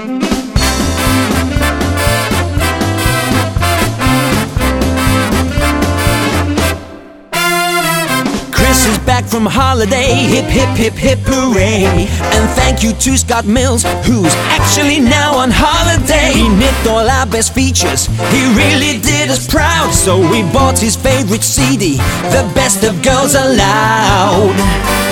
Chris is back from holiday, hip hip hip hip hooray. And thank you to Scott Mills, who's actually now on holiday. He nicked all our best features, he really did us proud. So we bought his favorite CD, The Best of Girls Aloud.